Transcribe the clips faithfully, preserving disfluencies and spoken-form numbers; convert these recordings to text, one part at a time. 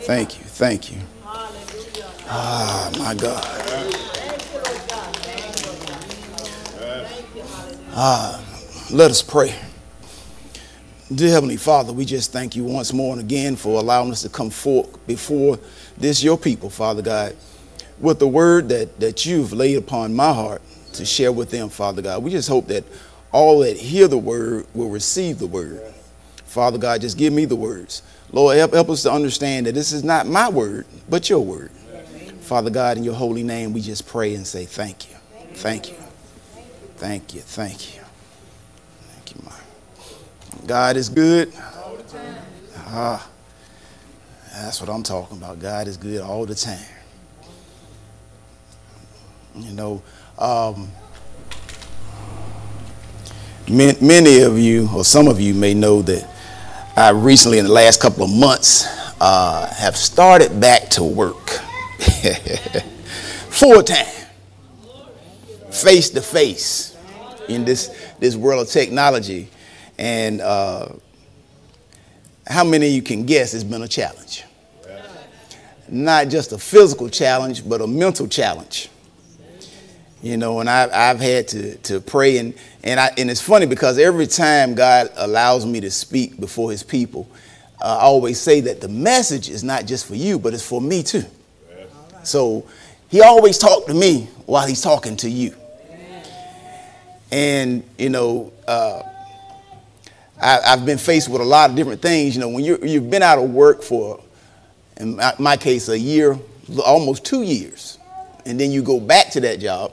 Thank you. Thank you. Ah, my God. Ah, let us pray. Dear Heavenly Father, we just thank you once more and again for allowing us to come forth before this, your people, Father God, with the word that, that you've laid upon my heart to share with them, Father God. We just hope that all that hear the word will receive the word. Father God, just give me the words. Lord, help, help us to understand that this is not my word, but your word. Father God, in your holy name, we just pray and say thank you. Thank you. Thank you. Thank you. Thank you, my God is good. Ah, that's what I'm talking about. God is good all the time. You know, um, many, many of you, or some of you may know that I recently, in the last couple of months, uh, have started back to work full time, face to face in this, this world of technology. And uh, how many of you can guess it's been a challenge? Not just a physical challenge, but a mental challenge. You know, and I, I've had to, to pray. And, and, I, and it's funny because every time God allows me to speak before his people, uh, I always say that the message is not just for you, but it's for me too. So he always talked to me while he's talking to you. And, you know, uh, I, I've been faced with a lot of different things. You know, when you're, you've been out of work for, in my, my case, a year, almost two years, and then you go back to that job,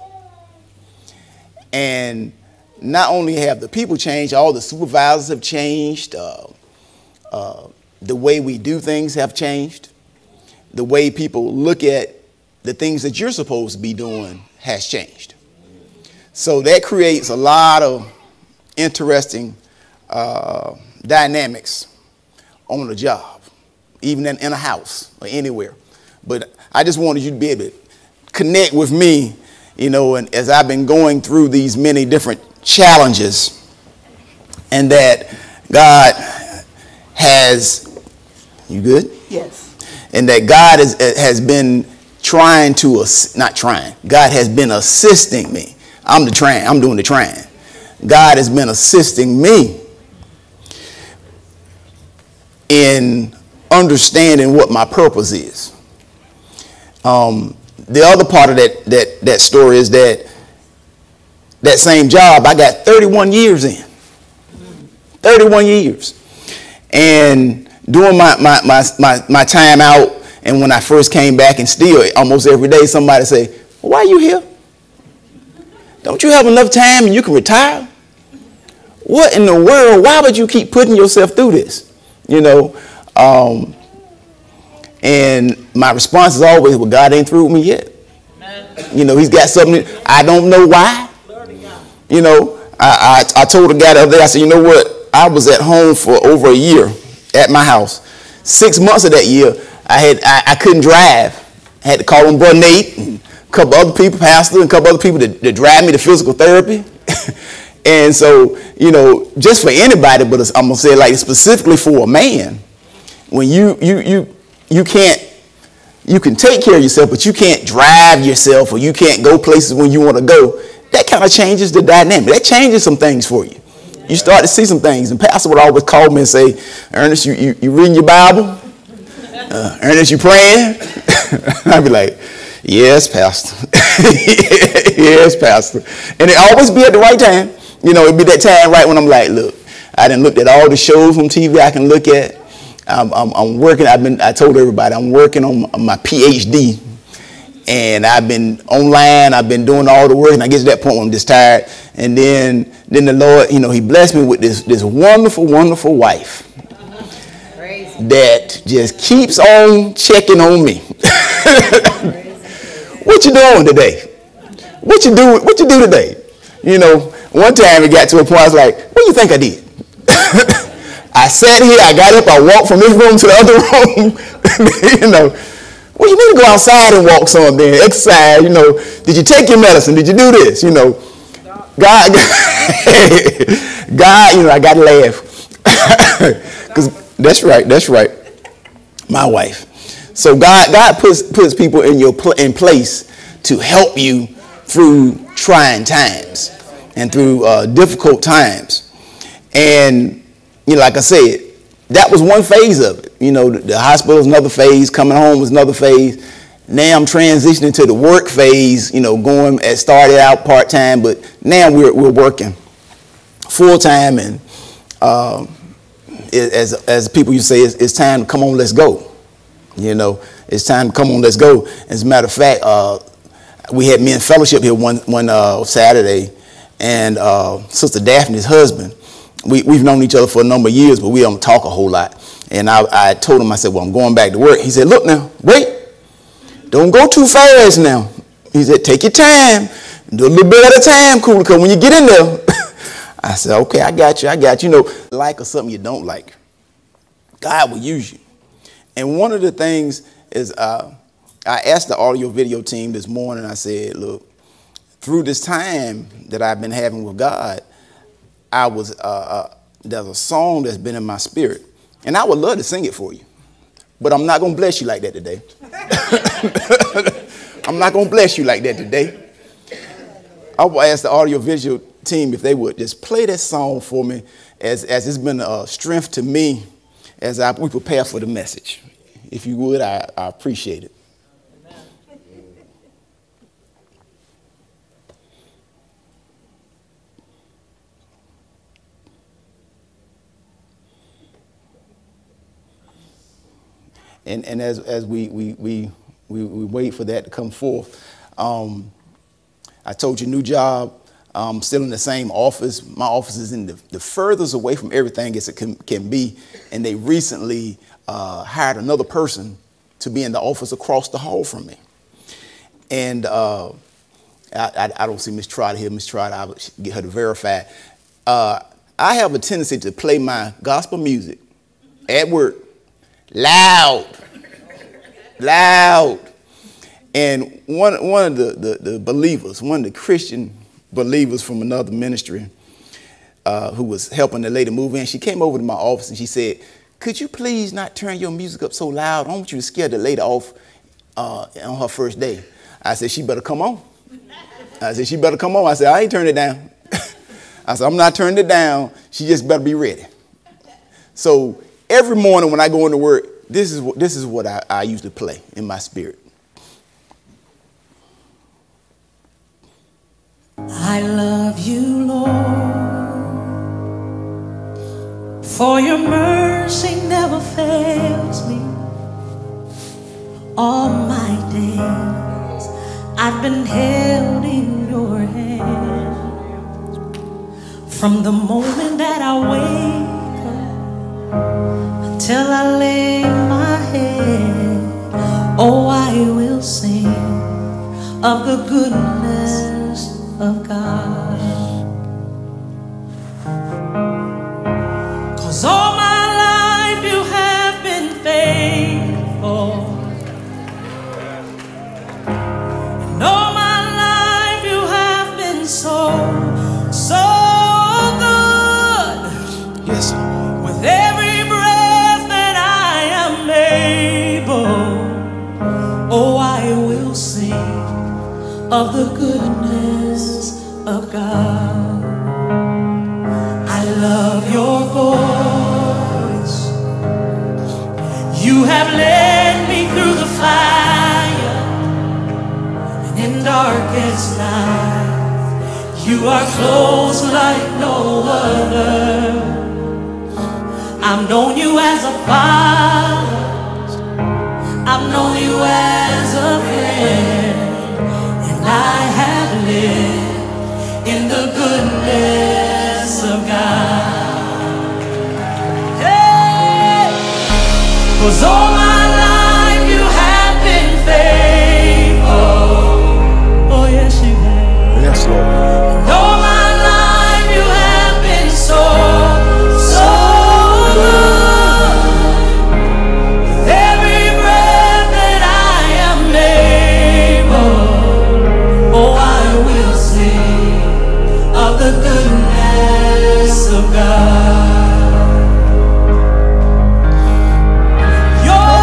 and not only have the people changed, all the supervisors have changed, uh, uh, the way we do things have changed, the way people look at the things that you're supposed to be doing has changed. So that creates a lot of interesting uh, dynamics on the job, even in, in a house or anywhere. But I just wanted you to be able to connect with me, you know, and as I've been going through these many different challenges, and that God has, you good? Yes. And that God is, has been trying to, not trying, God has been assisting me. I'm the trying, I'm doing the trying. God has been assisting me in understanding what my purpose is. Um, the other part of that, that, that story is that that same job I got thirty-one years in. thirty-one years. And during my, my, my, my, my time out, and when I first came back, and still almost every day somebody say, well, why are you here? Don't you have enough time and you can retire? What in the world? Why would you keep putting yourself through this? You know, um, and my response is always, well, God ain't through with me yet. You know, he's got something. I don't know why. You know, I, I, I told a guy the other day, I said, you know what? I was at home for over a year at my house. Six months of that year, I had I, I couldn't drive. I had to call on Brother Nate and a couple other people, pastor, and a couple other people to, to drive me to physical therapy. And so, you know, just for anybody, but I'm gonna say like specifically for a man, when you you you you can't you can take care of yourself, but you can't drive yourself, or you can't go places when you want to go. That kind of changes the dynamic. That changes some things for you. You start to see some things. And Pastor would always call me and say, Ernest, you you, you reading your Bible? Uh, Ernest, you praying? I'd be like, yes, Pastor. Yes, Pastor. And it always be at the right time. You know, it'd be that time right when I'm like, look, I done looked at all the shows on T V I can look at. I'm, I'm, I'm working. I've been. I told everybody I'm working on my P H D, and I've been online. I've been doing all the work, and I get to that point when I'm just tired. And then, then the Lord, you know, He blessed me with this this wonderful, wonderful wife that just keeps on checking on me. What you doing today? What you do? What you do today? You know. One time it got to a point I was like, what do you think I did? I sat here, I got up, I walked from this room to the other room. You know, well, you need to go outside and walk some then, exercise. You know, did you take your medicine? Did you do this? You know, God, God, you know, I got to laugh. Because that's right, that's right. My wife. So God, God puts puts people in your pl- in place to help you through trying times and through uh, difficult times. And you know, like I said, that was one phase of it. You know, the, the hospital was another phase. Coming home was another phase. Now I'm transitioning to the work phase. You know, going at started out part time, but now we're we're working full time, and um, it, as as people used to say, it's, it's time to come on, let's go. You know, it's time to come on, let's go. As a matter of fact, uh, we had men fellowship here one one uh, Saturday, and uh, Sister Daphne's husband. We we've known each other for a number of years, but we don't talk a whole lot. And I, I told him, I said, well, I'm going back to work. He said, look now, wait, don't go too fast now. He said, take your time, do a little bit at a time, cool, because when you get in there, I said, okay, I got you, I got you. You know, like or something you don't like, God will use you. And one of the things is, uh, I asked the audio video team this morning, I said, look, through this time that I've been having with God, I was, uh, uh, there's a song that's been in my spirit, and I would love to sing it for you, but I'm not going to bless you like that today. I'm not going to bless you like that today. I will ask the audio visual team if they would just play that song for me, as, as it's been a strength to me as I, we prepare for the message. If you would, I, I appreciate it. And, and as, as we, we, we, we, we wait for that to come forth, um, I told you, new job, um, still in the same office. My office is in the, the furthest away from everything as it can, can be. And they recently uh, hired another person to be in the office across the hall from me. And uh, I, I, I don't see Miss Trotter here. Miss Trotter, I would get her to verify. Uh, I have a tendency to play my gospel music at work loud, loud. And one, one of the, the, the believers, one of the Christian believers from another ministry uh, who was helping the lady move in, she came over to my office and she said, could you please not turn your music up so loud? I don't want you to scare the lady off uh, on her first day. I said, she better come on. I said, she better come on. I said, I ain't turning it down. I said, I'm not turning it down. She just better be ready. So every morning when I go into work, this is what, this is what I, I usually play in my spirit. I love you, Lord, for your mercy never fails me. All my days I've been held in your hand. From the moment that I wake up till I lay my head, oh, I will sing of the goodness of God. 'Cause all my life you have been faithful, and all my life you have been so, so good. Yes. With every breath that I am able, oh, I will sing of the goodness of God. I love your voice. You have led me through the fire, and in darkest night you are close like no other. I've known you as a father, I've known you as a friend, I have lived in the goodness of God. Hey! 'Cause all my life you have been faithful. Oh yes you have. Yes, Lord. And all my life you have been so, so good. With every breath that I am able, oh, I will sing of the goodness of God. Your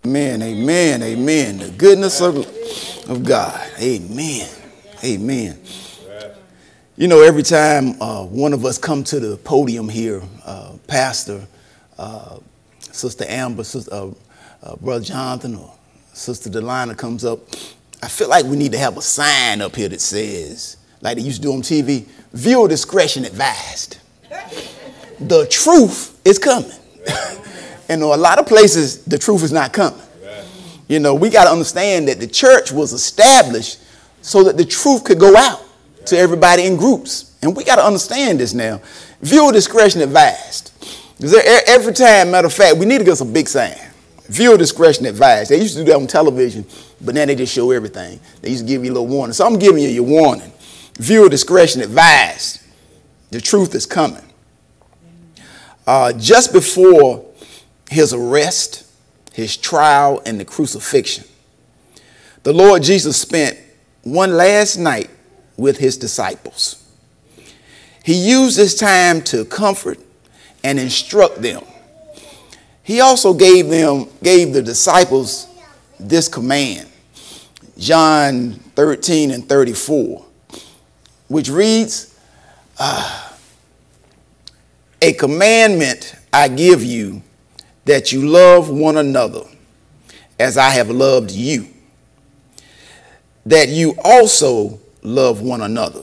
Amen, amen, amen. The goodness of, of God. Amen, amen. You know, every time uh, one of us come to the podium here, uh, Pastor, uh, Sister Amber, Sister, uh, uh, Brother Jonathan, or Sister Delina comes up, I feel like we need to have a sign up here that says, like they used to do on T V, viewer discretion advised. The truth is coming. And a lot of places, the truth is not coming. You know, we got to understand that the church was established so that the truth could go out to everybody in groups. And we got to understand this now. Viewer discretion advised. Because every time, matter of fact, we need to get some big sign. Viewer discretion advised. They used to do that on television, but now they just show everything. They used to give you a little warning. So I'm giving you your warning. Viewer discretion advised. The truth is coming. Uh, just before his arrest, his trial, and the crucifixion, the Lord Jesus spent one last night with his disciples. He used this time to comfort and instruct them. He also gave them, gave the disciples this command, John thirteen and thirty-four, which reads, uh, a commandment I give you, that you love one another as I have loved you, that you also love one another.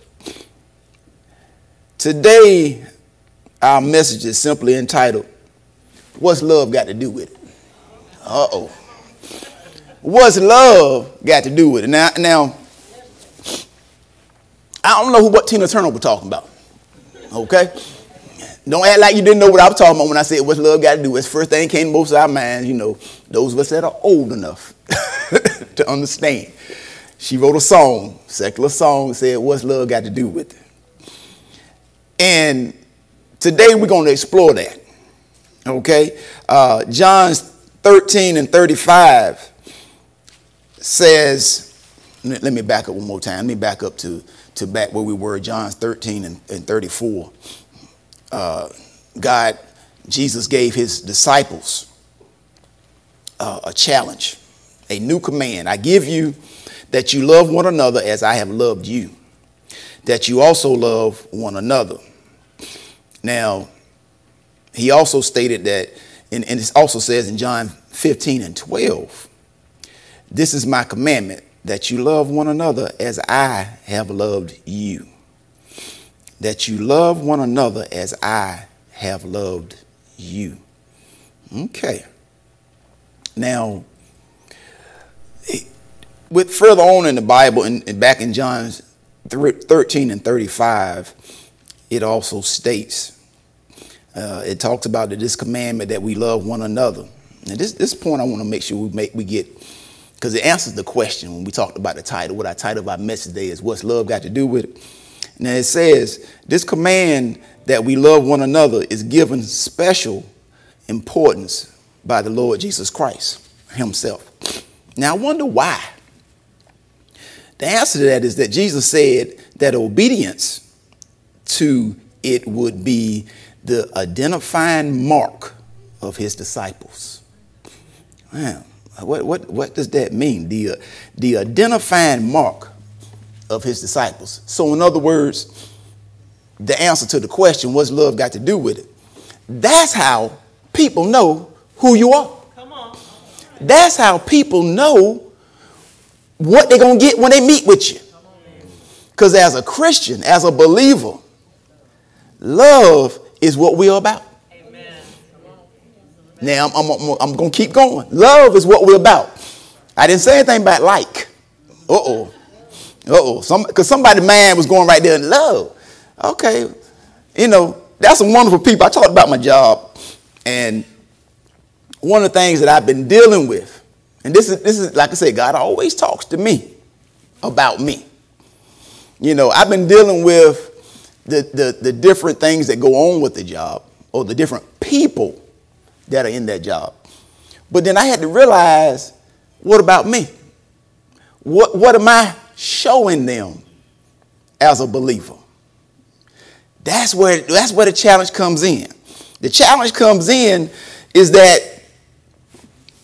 Today, our message is simply entitled, What's Love Got to Do with It? Uh-oh. What's love got to do with it? Now, now I don't know who, what Tina Turner was talking about, okay? Don't act like you didn't know what I was talking about when I said what's love got to do with it. First thing came to most of our minds, you know, those of us that are old enough to understand. She wrote a song, secular song, said, what's love got to do with it? And today we're going to explore that, okay? Uh, John thirteen and thirty-five says, let me back up one more time. Let me back up to, to back where we were, John thirteen and, and thirty-four. Uh, God, Jesus gave his disciples uh, a challenge, a new command. I give you that you love one another as I have loved you, that you also love one another. Now, he also stated that, and, and it also says in John fifteen and twelve, this is my commandment, that you love one another as I have loved you. That you love one another as I have loved you. Okay. Now, with further on in the Bible, and, and back in John thirteen and thirty-five, it also states, uh, it talks about this commandment that we love one another. And this this point I want to make sure we make we get, because it answers the question when we talked about the title. What I titled our message today is, what's love got to do with it? Now it says, this command that we love one another is given special importance by the Lord Jesus Christ himself. Now I wonder why. The answer to that is that Jesus said that obedience to it would be the identifying mark of his disciples. Wow. What, what, what does that mean? The, the identifying mark of his disciples. So in other words, the answer to the question, what's love got to do with it? That's how people know who you are. Come on. That's how people know what they're going to get when they meet with you. Because as a Christian, as a believer, love is what we're about. Amen. Now, I'm, I'm, I'm going to keep going. Love is what we're about. I didn't say anything about like. Uh-oh. Uh-oh, some, because somebody's mind was going right there in love. Okay, you know, that's some wonderful people. I talked about my job, and one of the things that I've been dealing with, and this is, this is like I said, God always talks to me about me. You know, I've been dealing with the, the, the different things that go on with the job, or the different people that are in that job. But then I had to realize, what about me? What, what am I showing them as a believer? That's where, that's where the challenge comes in. The challenge comes in is that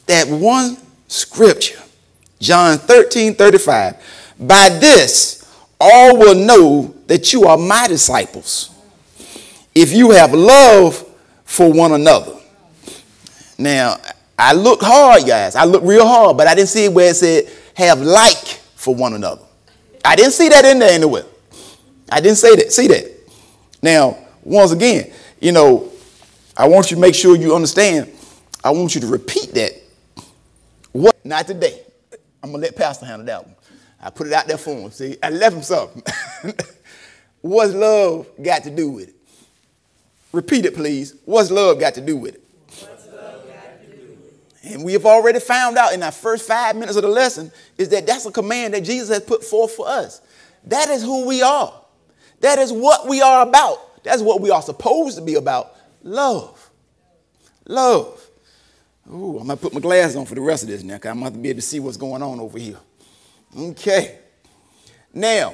that one scripture, John thirteen thirty-five. By this, all will know that you are my disciples, if you have love for one another. Now, I looked hard, guys. I looked real hard, but I didn't see it where it said have like for one another. I didn't see that in there anywhere. I didn't say that. See that. Now, once again, you know, I want you to make sure you understand. I want you to repeat that. What? Not today. I'm going to let Pastor handle that one. I put it out there for him. See, I left him something. What's love got to do with it? Repeat it, please. What's love got to do with it? What's love got to do with it? And we have already found out in our first five minutes of the lesson is that that's a command that Jesus has put forth for us. That is who we are. That is what we are about. That's what we are supposed to be about. Love. Love. Ooh, I'm going to put my glasses on for the rest of this now because I'm going to have to be able to see what's going on over here. Okay. Now,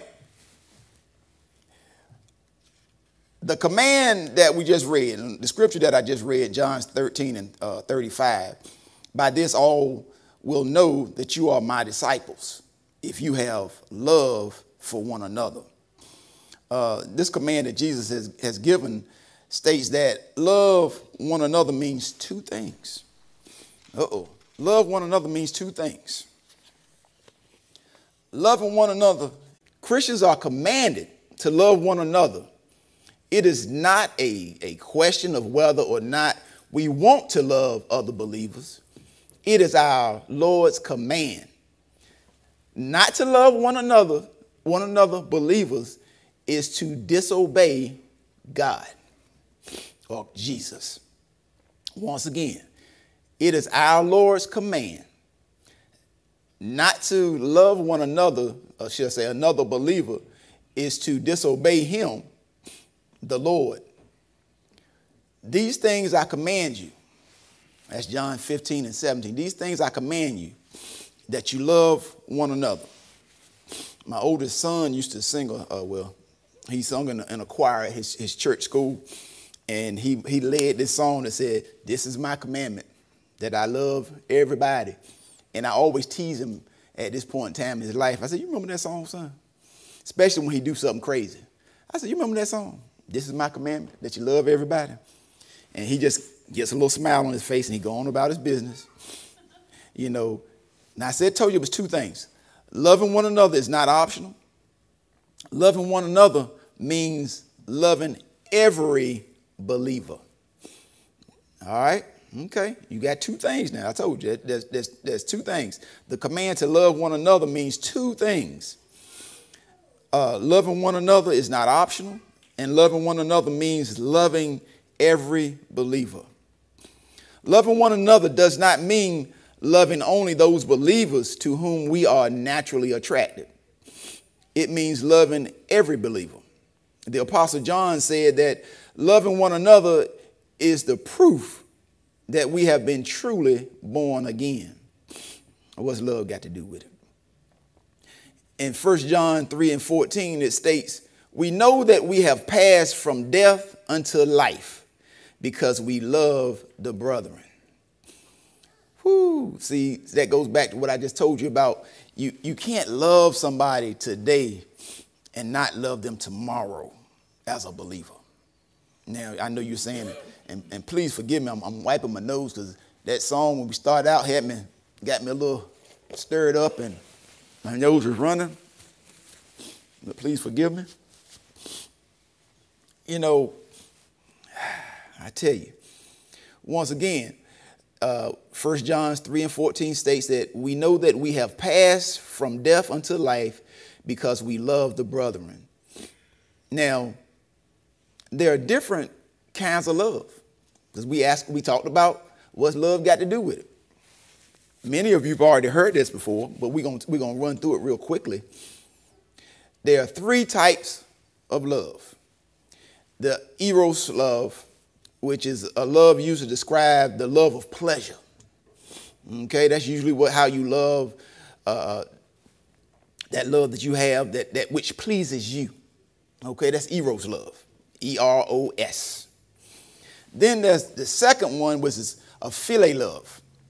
the command that we just read, the scripture that I just read, John thirteen and uh, thirty-five, by this all will know that you are my disciples if you have love for one another. Uh, this command that Jesus has, has given states that love one another means two things. Uh-oh. Love one another means two things. Loving one another, Christians are commanded to love one another. It is not a, a question of whether or not we want to love other believers. It is our Lord's command not to love one another, one another believers is to disobey God or Jesus. Once again, it is our Lord's command not to love one another, or should I say another believer, is to disobey him, the Lord. These things I command you. That's John fifteen and seventeen. These things I command you, that you love one another. My oldest son used to sing, uh, well, he sung in a, in a choir at his, his church school, and he, he led this song that said, this is my commandment, that I love everybody. And I always tease him at this point in time in his life. I said, you remember that song, son? Especially when he do something crazy. I said, you remember that song? This is my commandment, that you love everybody. And he just gets a little smile on his face and he go on about his business. You know, and I said, told you it was two things. Loving one another is not optional. Loving one another means loving every believer. All right? Okay, you got two things now. I told you, there's, there's, there's two things. The command to love one another means two things. Uh, loving one another is not optional, and loving one another means loving every believer. Loving one another does not mean loving only those believers to whom we are naturally attracted. It means loving every believer. The Apostle John said that loving one another is the proof that we have been truly born again. What's love got to do with it? In First John three and fourteen, it states, we know that we have passed from death unto life because we love the brethren. Whew. See, that goes back to what I just told you about. You, you can't love somebody today and not love them tomorrow as a believer. Now, I know you're saying it, and, and please forgive me, I'm, I'm wiping my nose because that song when we started out had me, got me a little stirred up and my nose was running. But please forgive me. You know, I tell you, once again, uh, First John three and fourteen states that we know that we have passed from death unto life because we love the brethren. Now, there are different kinds of love. Because we asked, we talked about what's love got to do with it. Many of you have already heard this before, but we're going we're going to run through it real quickly. There are three types of love. The eros love, which is a love used to describe the love of pleasure. Okay, that's usually what how you love, uh, that love that you have, that, that which pleases you. Okay, that's eros love, E R O S. Then there's the second one, which is a philia love.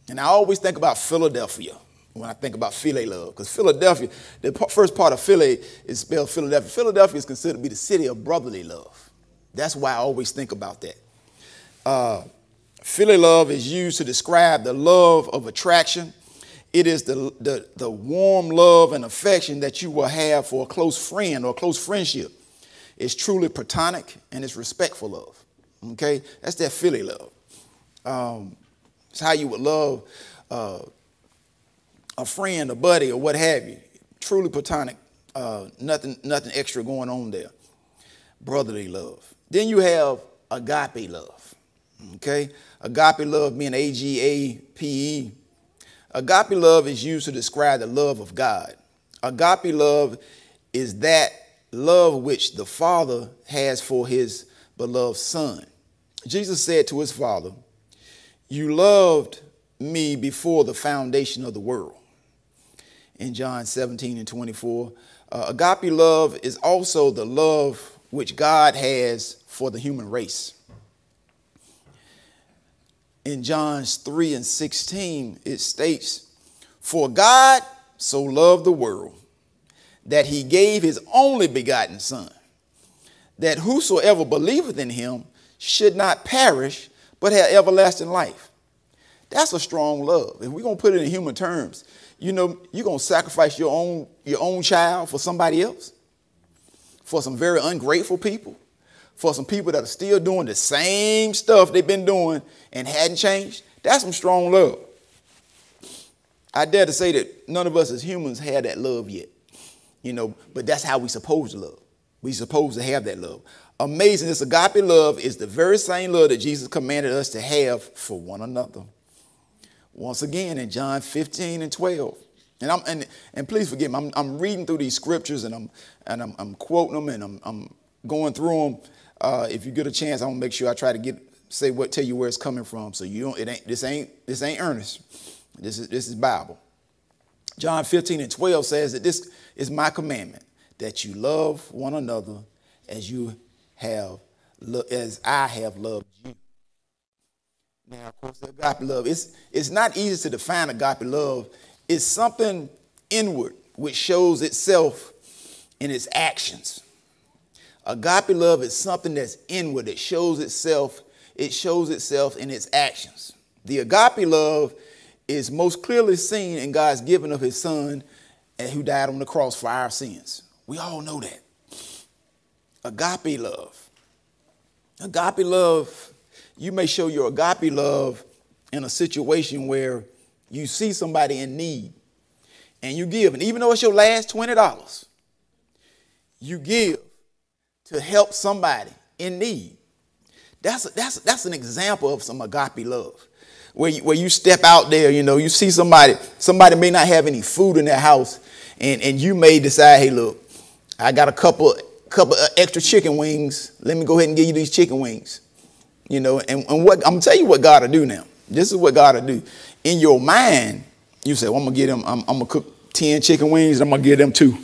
And I always think about Philadelphia when I think about Philly love, because Philadelphia, the first part of Philly is spelled Philadelphia. Philadelphia is considered to be the city of brotherly love. That's why I always think about that. Uh, Philly love is used to describe the love of attraction. It is the, the, the warm love and affection that you will have for a close friend or a close friendship. It's truly platonic and it's respectful love. Okay, that's that Philly love. Um, it's how you would love uh, a friend, a buddy, or what have you. Truly platonic. Uh, nothing, nothing extra going on there. Brotherly love. Then you have agape love. Okay, agape love being A G A P E. Agape love is used to describe the love of God. Agape love is that love which the Father has for his beloved Son. Jesus said to his Father, "You loved me before the foundation of the world." In John seventeen and twenty-four, uh, agape love is also the love which God has for the human race. In John three and sixteen, it states, "For God so loved the world that he gave his only begotten Son, that whosoever believeth in him should not perish, but have everlasting life." That's a strong love. If we're going to put it in human terms, you know, you're going to sacrifice your own, your own child for somebody else, for some very ungrateful people, for some people that are still doing the same stuff they've been doing and hadn't changed. That's some strong love. I dare to say that none of us as humans have that love yet, you know, but that's how we supposed to love. We supposed to have that love. Amazing. This agape love is the very same love that Jesus commanded us to have for one another. Once again, in John fifteen and twelve. And I'm and, and please forgive me, I'm, I'm reading through these scriptures and I'm and I'm, I'm quoting them and I'm, I'm going through them. Uh, if you get a chance, I want to make sure I try to get say what tell you where it's coming from. So you don't it ain't this ain't this ain't Ernest. This is this is Bible. John fifteen and twelve says that this is my commandment, that you love one another as you have as I have loved you. Now, of course, agape love, it's it's not easy to define agape love. It's something inward which shows itself in its actions. Agape love is something that's inward. It shows itself. It shows itself in its actions. The agape love is most clearly seen in God's giving of his Son, and who died on the cross for our sins. We all know that. Agape love. Agape love, you may show your agape love in a situation where you see somebody in need and you give. And even though it's your last twenty dollars, you give to help somebody in need. That's, that's, that's an example of some agape love. Where you, where you step out there, you know, you see somebody, somebody may not have any food in their house, and, and you may decide, hey, look, I got a couple, couple of extra chicken wings. Let me go ahead and give you these chicken wings. You know, and, and what I'm gonna tell you what God will do now. This is what God will do. In your mind, you say, well, I'm gonna get them, I'm, I'm gonna cook ten chicken wings, and I'm gonna give them two.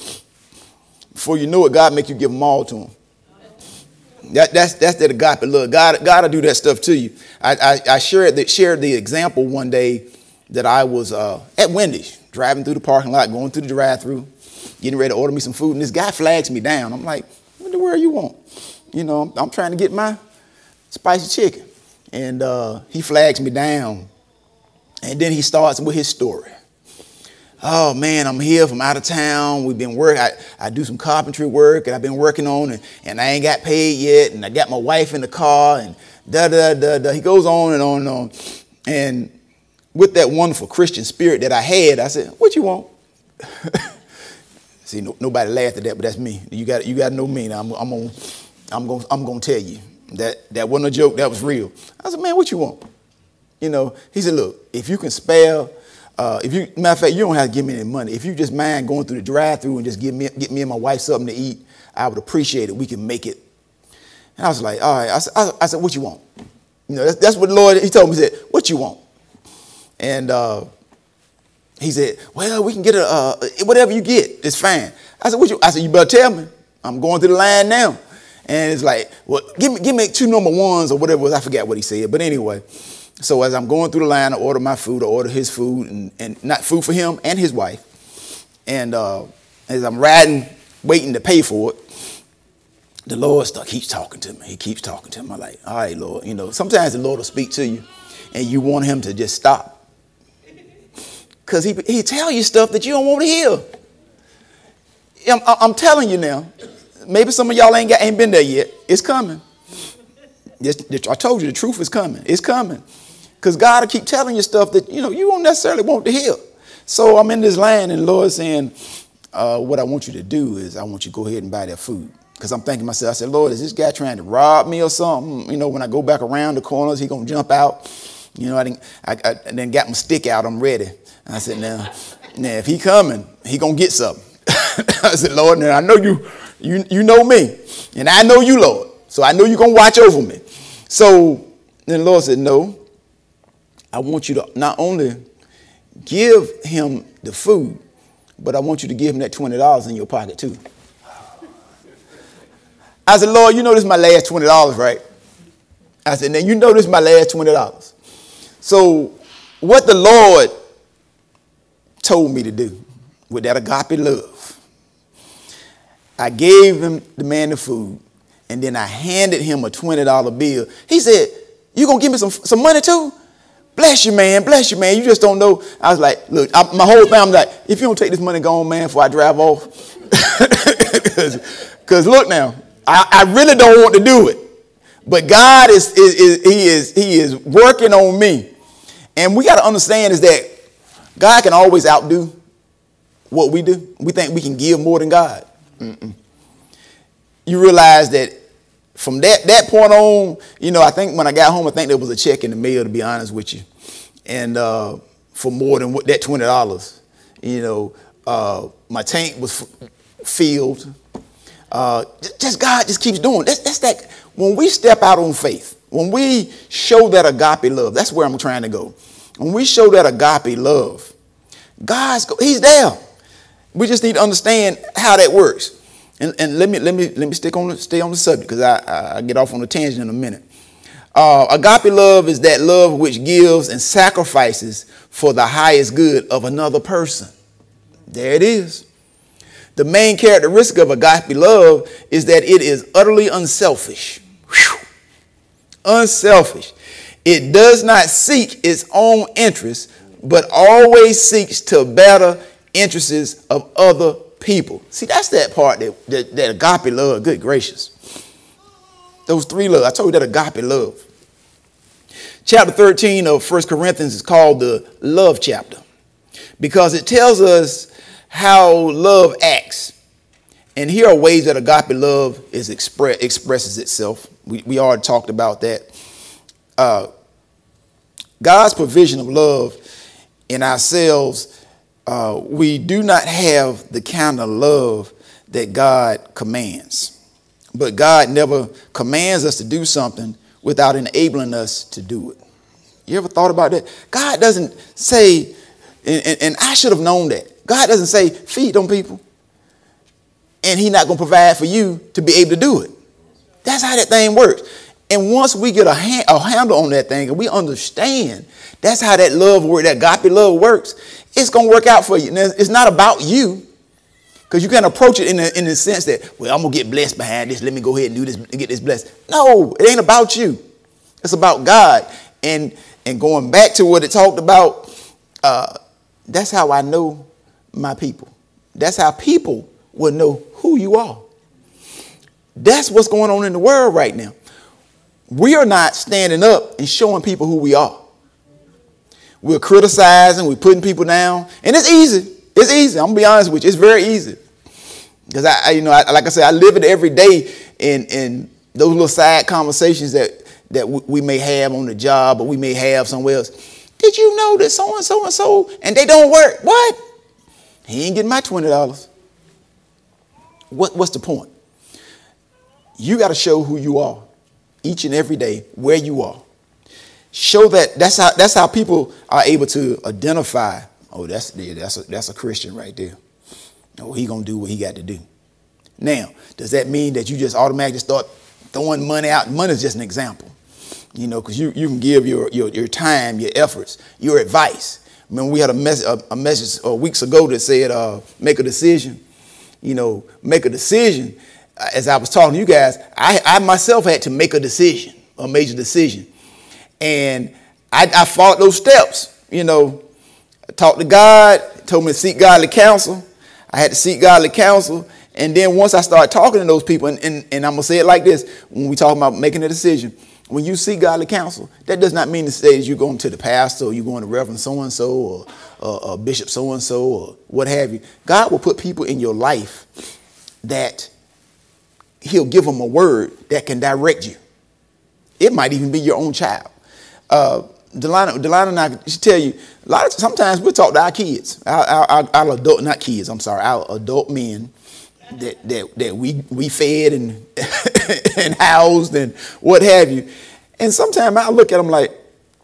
Before you know it, God make you give them all to them. That, that's that's that agape love. God, God will do that stuff to you. I, I, I shared, the, shared the example one day that I was uh, at Wendy's, driving through the parking lot, going through the drive-thru, getting ready to order me some food, and this guy flags me down. I'm like, what the world you want? You know, I'm, I'm trying to get my spicy chicken. And uh, he flags me down, and then he starts with his story. Oh, man, I'm here from out of town. We've been working. I, I do some carpentry work, and I've been working on it, and I ain't got paid yet, and I got my wife in the car, and da-da-da-da. He goes on and on and on. And with that wonderful Christian spirit that I had, I said, what you want? See, no, nobody laughed at that, but that's me. You got you got to know me. Now, I'm I'm gonna I'm gonna I'm gonna tell you that that wasn't a joke. That was real. I said, man, what you want? You know, he said, look, if you can spare. Uh, if you, matter of fact, you don't have to give me any money. If you just mind going through the drive-thru and just give me, get me and my wife something to eat, I would appreciate it. We can make it. And I was like, all right. I said, I, I said, what you want? You know, that's, that's what the Lord, he told me, he said, what you want? And uh, he said, well, we can get a, uh, whatever you get, it's fine. I said, what you, I said, you better tell me. I'm going through the line now. And it's like, well, give me, give me two number ones or whatever it was. I forgot what he said. But anyway, So as I'm going through the line, I order my food, I order his food, and, and not food for him and his wife. And uh, as I'm riding, waiting to pay for it, the Lord still keeps talking to me. He keeps talking to me. I'm like, all right, Lord. You know, sometimes the Lord will speak to you, and you want him to just stop. Because he, he tell you stuff that you don't want to hear. I'm, I'm telling you now. Maybe some of y'all ain't, got, ain't been there yet. It's coming. I told you the truth is coming. It's coming. Because God will keep telling you stuff that, you know, you won't necessarily want to hear. So I'm in this line, and the Lord's saying, uh, what I want you to do is I want you to go ahead and buy their food. Because I'm thinking to myself, I said, Lord, is this guy trying to rob me or something? You know, when I go back around the corners, he going to jump out. You know, I didn't, I, I, I then got my stick out. I'm ready. And I said, now, now if he coming, he going to get something. I said, Lord, now I know you, you, you know me, and I know you, Lord. So I know you're going to watch over me. So then the Lord said, no, I want you to not only give him the food, but I want you to give him that twenty dollars in your pocket too. I said, Lord, you know this is my last twenty dollars, right? I said, now you know this is my last twenty dollars. So what the Lord told me to do with that agape love, I gave him the man the food, and then I handed him a twenty dollar bill. He said, you going to give me some, some money too? Bless you, man. Bless you, man. You just don't know. I was like, look, I, my whole family, like, if you don't take this money, go on, man, before I drive off. Because look now, I, I really don't want to do it. But God is, is, is, he is, he is working on me. And we got to understand is that God can always outdo what we do. We think we can give more than God. Mm-mm. You realize that from that, that point on, you know, I think when I got home, I think there was a check in the mail, to be honest with you. And uh, for more than what, that twenty dollars, you know, uh, my tank was f- filled. Uh, just God just keeps doing. That's, that's that. When we step out on faith, when we show that agape love, that's where I'm trying to go. When we show that agape love, God's, he's there. We just need to understand how that works. And, and let me let me let me stick on the, stay on the subject, because I, I I get off on a tangent in a minute. Uh, agape love is that love which gives and sacrifices for the highest good of another person. There it is. The main characteristic of agape love is that it is utterly unselfish. Whew. Unselfish. It does not seek its own interests, but always seeks to better interests of other people. See, that's that part that, that, that agape love, good gracious. Those three love. I told you that agape love. Chapter thirteen of First Corinthians is called the love chapter, because it tells us how love acts. And here are ways that agape love is express, expresses itself. We, we already talked about that. Uh, God's provision of love in ourselves, uh, we do not have the kind of love that God commands. But God never commands us to do something without enabling us to do it. You ever thought about that? God doesn't say, and, and, and I should have known that. God doesn't say, feed them people, and he's not going to provide for you to be able to do it. That's how that thing works. And once we get a, hand, a handle on that thing and we understand that's how that love works, that agape love works, it's going to work out for you. Now, it's not about you, because you can approach it in the, in the sense that, well, I'm going to get blessed behind this. Let me go ahead and do this and get this blessed. No, it ain't about you. It's about God. And, and going back to what it talked about, uh, that's how I know my people. That's how people will know who you are. That's what's going on in the world right now. We are not standing up and showing people who we are. We're criticizing, we're putting people down, and it's easy. It's easy. I'm gonna be honest with you. It's very easy, because I, I, you know, I, like I said, I live it every day in in those little side conversations that that w- we may have on the job, or we may have somewhere else. Did you know that so and so and so and they don't work? What? He ain't getting my twenty dollars. What what's the point? You got to show who you are each and every day, where you are. Show that. That's how that's how people are able to identify. Oh, that's that's a, that's a Christian right there. Oh, he gonna do what he got to do. Now, does that mean that you just automatically start throwing money out? Money is just an example. You know, because you, you can give your, your, your time, your efforts, your advice. I mean, we had a, mes- a, a message uh, weeks ago that said, uh, make a decision. You know, make a decision. As I was talking to you guys, I, I myself had to make a decision, a major decision. And I, I followed those steps. You know, I talked to God, told me to seek godly counsel. I had to seek godly counsel. And then once I started talking to those people, and, and, and I'm going to say it like this, when we talk about making a decision, when you seek godly counsel, that does not mean to say you're going to the pastor or you're going to Reverend so-and-so or, or, or Bishop so-and-so or what have you. God will put people in your life that he'll give them a word that can direct you. It might even be your own child. Uh, Delana, Delana and I should tell you, a lot of sometimes we'll talk to our kids, our, our, our adult, not kids, I'm sorry, our adult men that that, that we, we fed and, and housed and what have you. And sometimes I look at them like,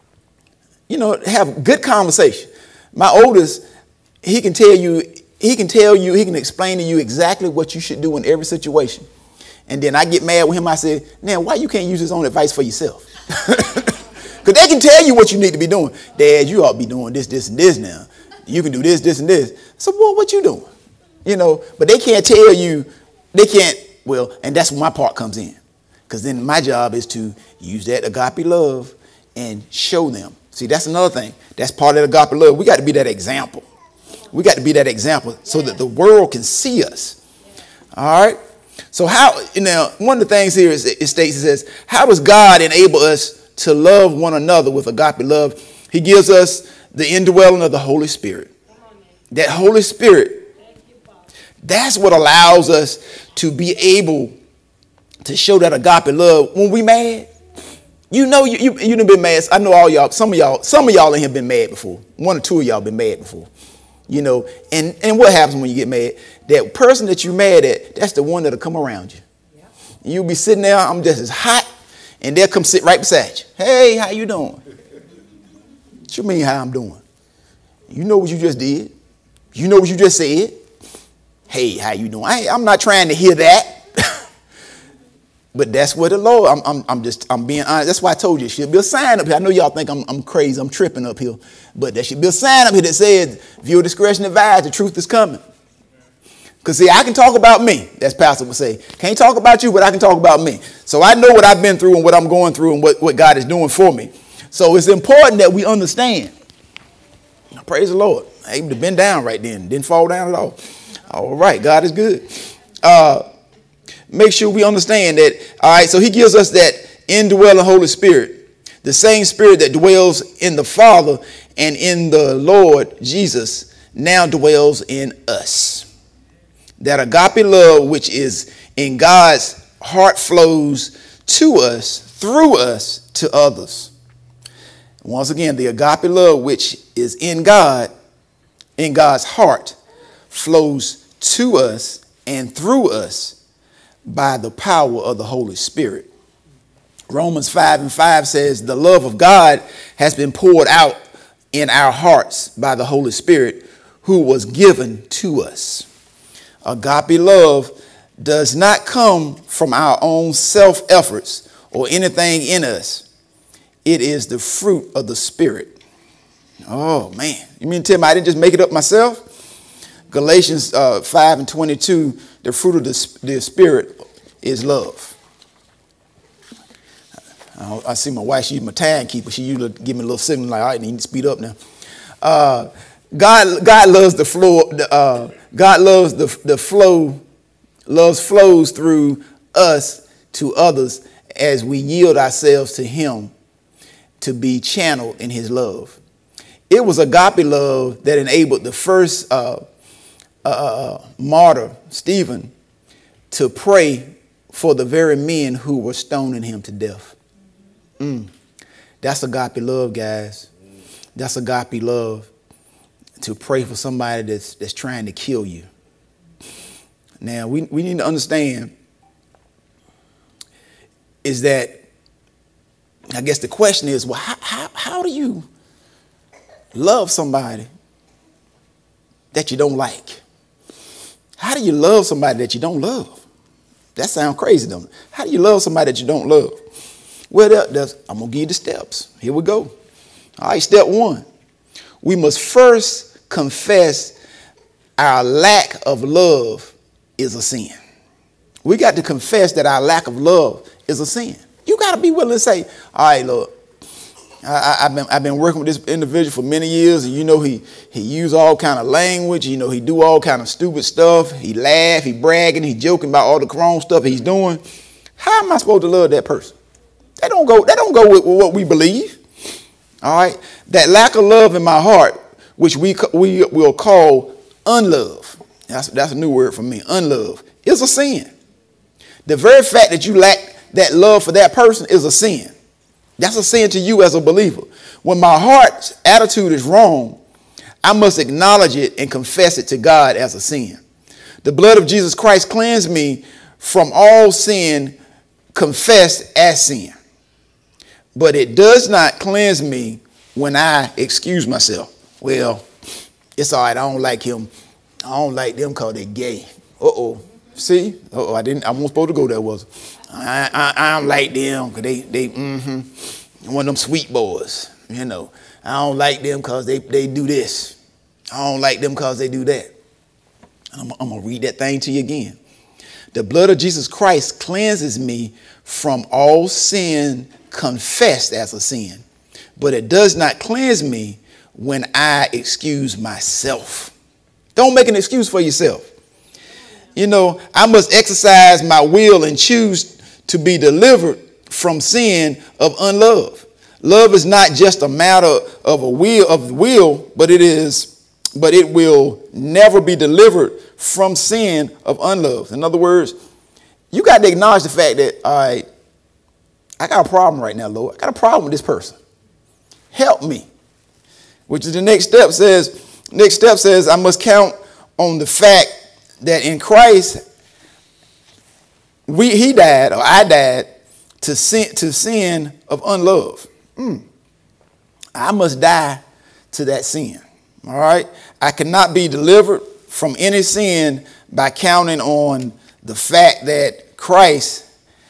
you know, have good conversation. My oldest, he can tell you, he can tell you, he can explain to you exactly what you should do in every situation. And then I get mad with him. I say, now, why you can't use his own advice for yourself? Because they can tell you what you need to be doing. Dad, you ought to be doing this, this, and this now. You can do this, this, and this. So, boy, what you doing? You know, but they can't tell you, they can't, well, and that's where my part comes in. Because then my job is to use that agape love and show them. See, that's another thing. That's part of that agape love. We got to be that example. We got to be that example so that the world can see us. All right? So how, you know, one of the things here is it states, it says, how does God enable us to love one another with agape love? He gives us the indwelling of the Holy Spirit. That Holy Spirit, that's what allows us to be able to show that agape love when we mad. You know, you, you, you done been mad. I know all y'all, some of y'all, some of y'all in here been mad before. One or two of y'all been mad before. You know, and, and what happens when you get mad? That person that you're mad at, that's the one that'll come around you. Yeah. You'll be sitting there, I'm just as hot, and they'll come sit right beside you. Hey, how you doing? What you mean how I'm doing? You know what you just did. You know what you just said. Hey, how you doing? I, I'm not trying to hear that. But that's what the Lord, I'm, I'm, I'm just, I'm being honest. That's why I told you, there should be a sign up here. I know y'all think I'm, I'm crazy, I'm tripping up here. But there should be a sign up here that says, viewer discretion advised, the truth is coming. Because see, I can talk about me, as Pastor would say. Can't talk about you, but I can talk about me. So I know what I've been through and what I'm going through and what, what God is doing for me. So it's important that we understand. Praise the Lord. I able to bend down right then. Didn't fall down at all. All right, God is good. Uh, make sure we understand that, all right, so he gives us that indwelling Holy Spirit, the same Spirit that dwells in the Father and in the Lord Jesus now dwells in us. That agape love, which is in God's heart, flows to us, through us, to others. Once again, the agape love, which is in God, in God's heart, flows to us and through us by the power of the Holy Spirit. Romans five and five says, the love of God has been poured out in our hearts by the Holy Spirit who was given to us. Agape love does not come from our own self-efforts or anything in us. It is the fruit of the Spirit. Oh, man. You mean to tell me I didn't just make it up myself? Galatians uh, five and twenty-two, the fruit of the, the Spirit is love. I, I see my wife, she's my timekeeper. She usually give me a little signal like, all right, you need to speed up now. Uh, God, God loves the flow. The, uh, God loves the the flow, loves flows through us to others as we yield ourselves to Him to be channeled in His love. It was agape love that enabled the first uh, uh, martyr, Stephen, to pray for the very men who were stoning him to death. Mm. That's agape love, guys. That's agape love. To pray for somebody that's that's trying to kill you. Now, we, we need to understand is that, I guess the question is, well, how, how, how do you love somebody that you don't like? How do you love somebody that you don't love? That sounds crazy, don't it? How do you love somebody that you don't love? Well, that, that's, I'm going to give you the steps. Here we go. All right, step one. We must first confess our lack of love is a sin. We got to confess that our lack of love is a sin. You got to be willing to say, all right, Lord, I, I, I've been I've been working with this individual for many years, and you know he he use all kind of language, you know he do all kind of stupid stuff. He laugh, he bragging, he joking about all the wrong stuff he's doing. How am I supposed to love that person? That don't go. That don't go with, with what we believe. All right, that lack of love in my heart, which we we will call unlove. That's that's a new word for me. Unlove is a sin. The very fact that you lack that love for that person is a sin. That's a sin to you as a believer. When my heart's attitude is wrong, I must acknowledge it and confess it to God as a sin. The blood of Jesus Christ cleansed me from all sin confessed as sin. But it does not cleanse me when I excuse myself. Well, it's all right. I don't like him. I don't like them because they're gay. Uh-oh. See? Uh-oh, I didn't, I wasn't supposed to go there, was I? I, I don't like them because they, they, mm-hmm, one of them sweet boys, you know. I don't like them because they, they do this. I don't like them because they do that. I'm, I'm going to read that thing to you again. The blood of Jesus Christ cleanses me from all sin confessed as a sin, but it does not cleanse me when I excuse myself. Don't make an excuse for yourself. You know, I must exercise my will and choose to be delivered from sin of unlove. Love is not just a matter of a will of the will, but it is, but it will never be delivered from sin of unlove. In other words, you got to acknowledge the fact that, all right, I got a problem right now, Lord. I got a problem with this person. Help me. Which is the next step says, next step says I must count on the fact that in Christ, we he died, or I died, to sin, to sin of unlove. Mm. I must die to that sin. All right? I cannot be delivered from any sin by counting on the fact that Christ,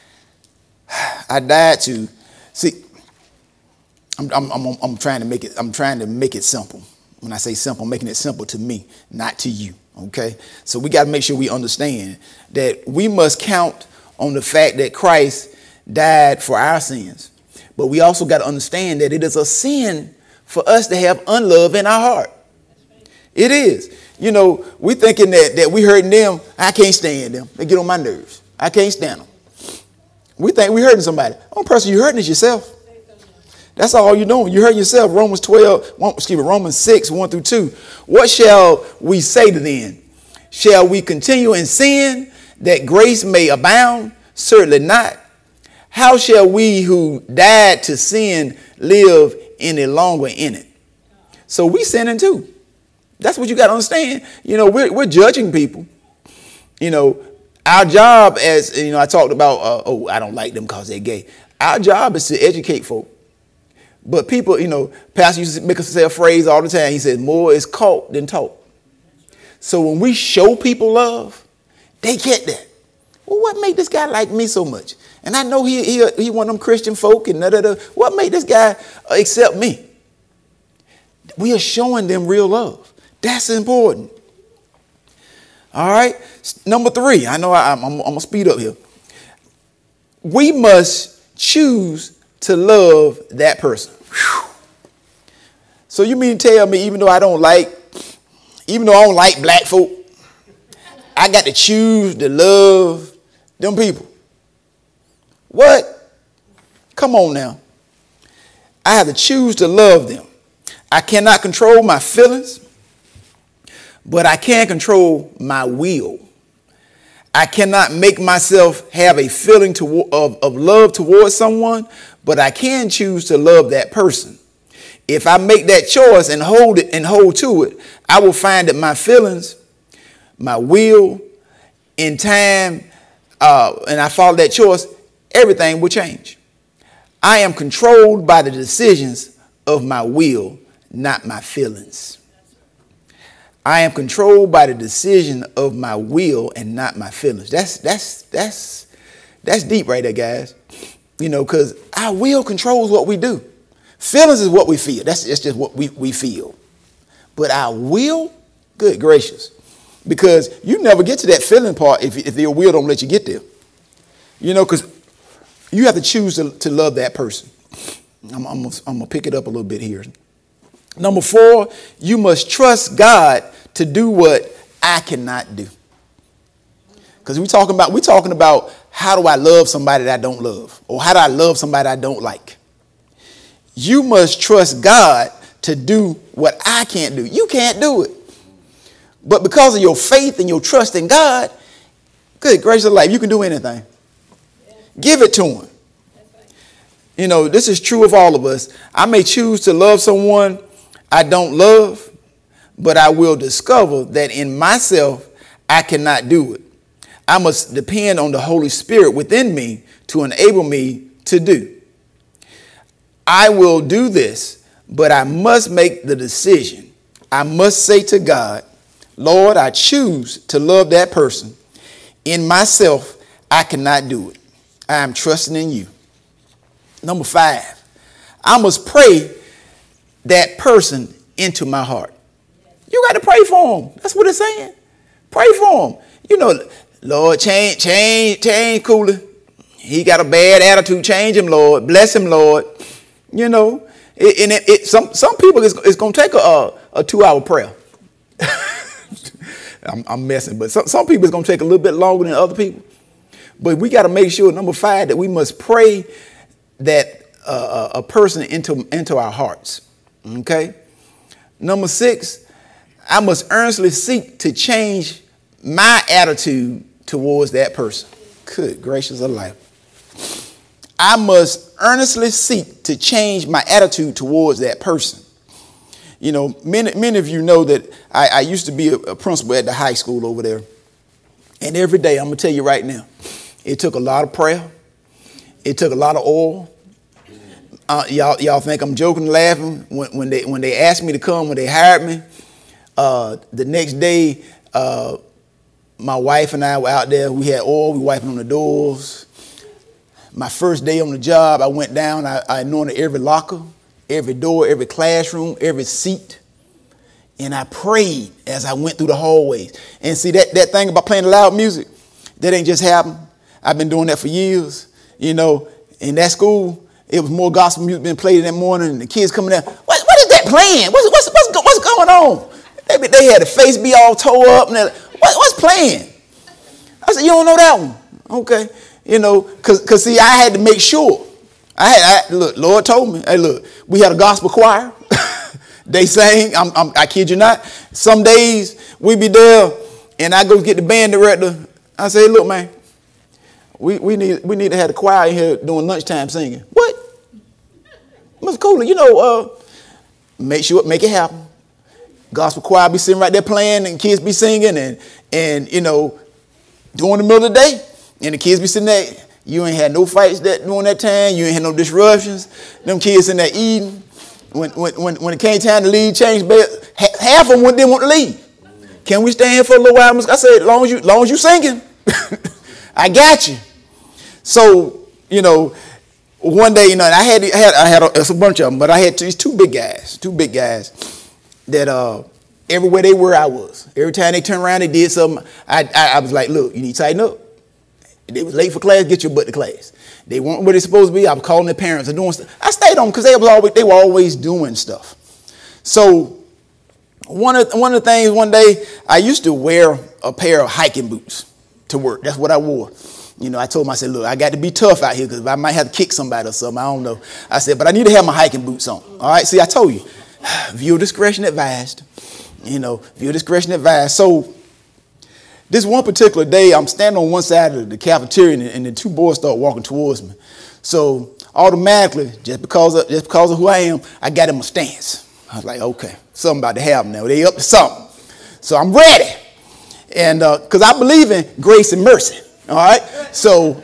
I died to. See, I'm, I'm, I'm, I'm trying to make it, I'm trying to make it simple. When I say simple, I'm making it simple to me, not to you. Okay, so we got to make sure we understand that we must count on the fact that Christ died for our sins. But we also got to understand that it is a sin for us to have unlove in our heart. It is. You know, we thinking that, that we hurting them. I can't stand them. They get on my nerves. I can't stand them. We think we hurting somebody. The only person you hurting is yourself. That's all you're doing. You hurt yourself. Romans twelve, excuse me, Romans six, one through two. What shall we say to them? Shall we continue in sin that grace may abound? Certainly not. How shall we who died to sin live any longer in it? So we sinning too. That's what you got to understand. You know, we're, we're judging people. You know, our job as, you know, I talked about, uh, oh, I don't like them because they're gay. Our job is to educate folk. But people, you know, Pastor used to make us say a phrase all the time. He said, more is caught than taught. So when we show people love, they get that. Well, what made this guy like me so much? And I know he he, he one of them Christian folk and da, da, da. What made this guy accept me? We are showing them real love. That's important. All right. Number three. I know I, I'm, I'm, I'm going to speed up here. We must choose to love that person. Whew. So you mean to tell me, even though I don't like, even though I don't like black folk, I got to choose to love them people? What? Come on now. I have to choose to love them. I cannot control my feelings, but I can control my will. I cannot make myself have a feeling to, of, of love towards someone, but I can choose to love that person. If I make that choice and hold it and hold to it, I will find that my feelings, my will, in time, uh, and I follow that choice, everything will change. I am controlled by the decisions of my will, not my feelings. I am controlled by the decision of my will and not my feelings. That's that's that's that's deep right there, guys. You know, because our will controls what we do. Feelings is what we feel. That's, that's just what we, we feel. But our will, good gracious. Because you never get to that feeling part if, if your will don't let you get there. You know, because you have to choose to, to love that person. I'm, I'm, I'm going to pick it up a little bit here. Number four, you must trust God to do what I cannot do. Because we talking about, we're talking about how do I love somebody that I don't love? Or how do I love somebody I don't like? You must trust God to do what I can't do. You can't do it. But because of your faith and your trust in God, good gracious of life, you can do anything. Give it to him. You know, this is true of all of us. I may choose to love someone I don't love, but I will discover that in myself, I cannot do it. I must depend on the Holy Spirit within me to enable me to do. I will do this, but I must make the decision. I must say to God, Lord, I choose to love that person. In myself, I cannot do it. I am trusting in you. Number five, I must pray that person into my heart. You got to pray for him. That's what it's saying. Pray for him. You know, Lord, change, change, change Cooler. He got a bad attitude. Change him, Lord. Bless him, Lord. You know, it, and it, it, some some people, it's, it's going to take a, a, a two-hour prayer. I'm, I'm messing, but some, some people, it's going to take a little bit longer than other people. But we got to make sure, number five, that we must pray that uh, a person into, into our hearts. Okay? Number six, I must earnestly seek to change my attitude towards that person. Good gracious of life. I must earnestly seek to change my attitude towards that person. You know, many, many of you know that I, I used to be a, a principal at the high school over there. And every day, I'm going to tell you right now, it took a lot of prayer. It took a lot of oil. Uh, y'all, y'all think I'm joking and laughing when, when, they, when they asked me to come, when they hired me. Uh, the next day, uh, my wife and I were out there. We had oil. We were wiping on the doors. My first day on the job, I went down. I, I anointed every locker, every door, every classroom, every seat. And I prayed as I went through the hallways. And see, that, that thing about playing loud music, that ain't just happened. I've been doing that for years. You know, in that school, it was more gospel music being played in that morning. And the kids coming out, what, what is that playing? What's, what's, what's, what's going on? They, they had the face be all tore up. And what, what's playing? I said, you don't know that one? Okay. You know, because, because see, I had to make sure. I had, I, look, Lord told me, hey, look, we had a gospel choir. They sang, I'm, I'm, I kid you not. Some days we be there and I go get the band director. I say, look, man, we, we need we need to have the choir in here doing lunchtime singing. What? Mister Cooler, you know, uh, make sure, make it happen. Gospel choir be sitting right there playing and kids be singing and, and you know, during the middle of the day. And the kids be sitting there, you ain't had no fights that during that time. You ain't had no disruptions. Them kids in there eating. When when when, when it came time to leave, change bed, half of them didn't want to leave. Can we stay here for a little while? I said, as long as you, as long as you singing, I got you. So, you know, one day, you know, and I had I had I had a, it's a bunch of them, but I had these two big guys, two big guys that uh, everywhere they were, I was. Every time they turned around, they did something. I I, I was like, look, you need to tighten up. They was late for class, get your butt to class. They weren't where they supposed to be. I was calling their parents and doing stuff. I stayed on because they was always they were always doing stuff. So one of one of the things one day I used to wear a pair of hiking boots to work. That's what I wore. You know, I told them, I said, look, I got to be tough out here because I might have to kick somebody or something. I don't know. I said, but I need to have my hiking boots on. All right. See, I told you, viewer discretion advised. You know, viewer discretion advised. So this one particular day, I'm standing on one side of the cafeteria, and, and the two boys start walking towards me. So automatically, just because of, just because of who I am, I got in my stance. I was like, okay, something about to happen now. They up to something. So I'm ready. And because uh, I believe in grace and mercy. All right. So,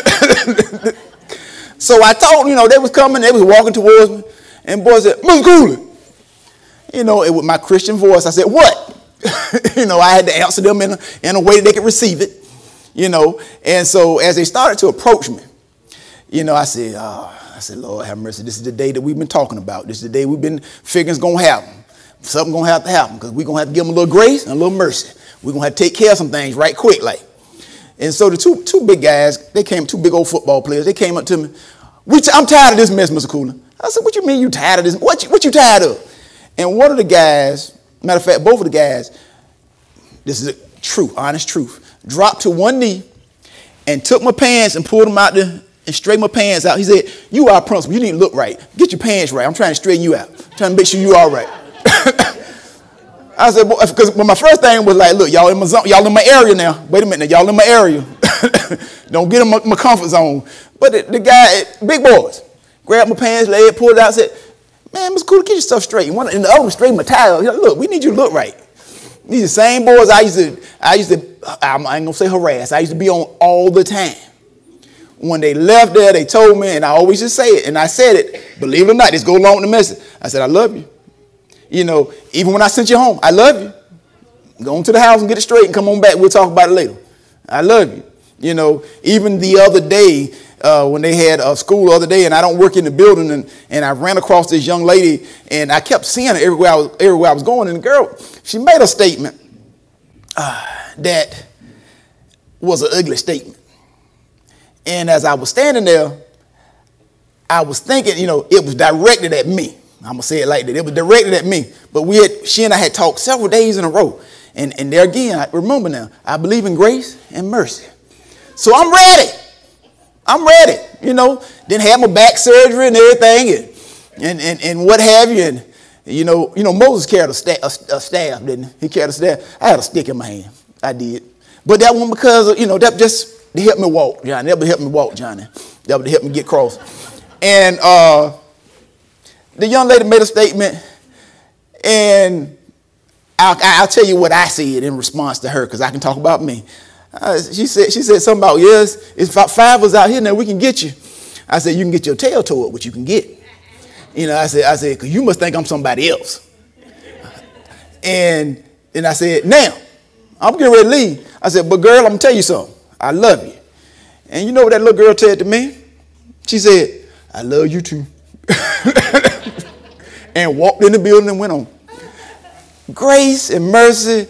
so I told, you know, they was coming, they was walking towards me. And boy said, Mister Cooler. You know, it with my Christian voice, I said, what? You know, I had to answer them in a, in a way that they could receive it, you know. And so as they started to approach me, you know, I said, oh, I said, Lord have mercy. This is the day that we've been talking about. This is the day we've been figuring it's going to happen. Something going to have to happen because we're going to have to give them a little grace and a little mercy. We're going to have to take care of some things right quick, like. And so the two two big guys, they came, two big old football players, they came up to me. We t- I'm tired of this mess, Mister Cooler. I said, what you mean you tired of this? What you, what you tired of? And one of the guys, matter of fact, both of the guys, this is a truth, honest truth, dropped to one knee and took my pants and pulled them out there and straightened my pants out. He said, you are principal. You need to look right. Get your pants right. I'm trying to straighten you out. I'm trying to make sure you're all right. I said, because well, my first thing was like, look, y'all in my zone, y'all in my area now. Wait a minute, now, y'all in my area. Don't get in my, my comfort zone. But the, the guy, big boys, grabbed my pants leg, pulled it out, said, man, Mister Cooler, get your stuff straight. And, one, and the other one straightened my tie. Like, look, we need you to look right. These are the same boys I used to, I used to, I ain't gonna say harass, I used to be on all the time. When they left there, they told me, and I always just say it, and I said it, believe it or not, this go along with the message. I said, I love you. You know, even when I sent you home, I love you. Go on to the house and get it straight and come on back. We'll talk about it later. I love you. You know, even the other day uh, when they had uh, school the other day and I don't work in the building and, and I ran across this young lady and I kept seeing her everywhere I was, everywhere I was going. And the girl, she made a statement uh, that was an ugly statement. And as I was standing there, I was thinking, you know, it was directed at me. I'm going to say it like that. It was directed at me. But we had, she and I had talked several days in a row. And, and there again, I remember now, I believe in grace and mercy. So I'm ready. I'm ready. You know, then had my back surgery and everything and, and, and, and what have you. And, you know, you know, Moses carried a, sta- a, a staff, didn't he? He carried a staff. I had a stick in my hand. I did. But that one because, of, you know, that just to help me walk, Johnny. That would help me walk, Johnny. That would help me get across. And, uh, the young lady made a statement, and I'll, I'll tell you what I said in response to her, because I can talk about me. Uh, she said, she said something about, yes, it's about five of us out here now, we can get you. I said, you can get your tail towed, which you can get. You know, I said, I said, because you must think I'm somebody else. And then I said, now, I'm getting ready to leave. I said, but girl, I'm going to tell you something. I love you. And you know what that little girl said to me? She said, I love you too. And walked in the building and went on. Grace and mercy,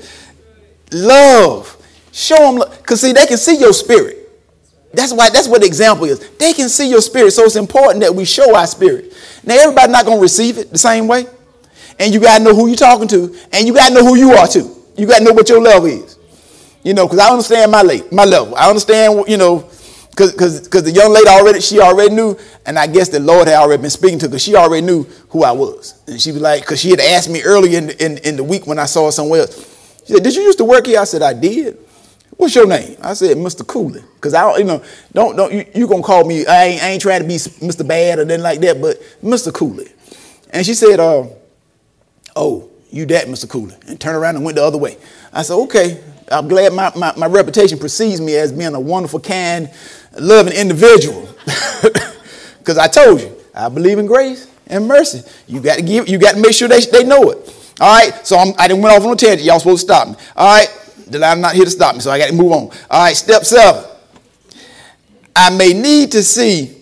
love. Show them, because see, they can see your spirit. That's why. That's what the example is. They can see your spirit, so it's important that we show our spirit. Now, everybody's not going to receive it the same way, and you got to know who you're talking to, and you got to know who you are too. You got to know what your level is. You know, because I understand my late, my level. I understand, you know. Because because the young lady already, she already knew, and I guess the Lord had already been speaking to her because she already knew who I was. And she was like, because she had asked me earlier in, in, in the week when I saw her somewhere else. She said, did you used to work here? I said, I did. What's your name? I said, Mister Cooler. Because I don't, you know, don't, don't, you, you going to call me, I ain't, I ain't trying to be Mister Bad or nothing like that, but Mister Cooler. And she said, uh, oh, you that, Mister Cooler. And turned around and went the other way. I said, okay. I'm glad my, my, my reputation precedes me as being a wonderful, kind, loving individual. Because I told you, I believe in grace and mercy. You got to give, you got to make sure they, they know it. All right. So I'm, I didn't went off on a tangent. Y'all supposed to stop me. All right. The line not here to stop me, so I got to move on. All right. Step seven. I may need to see.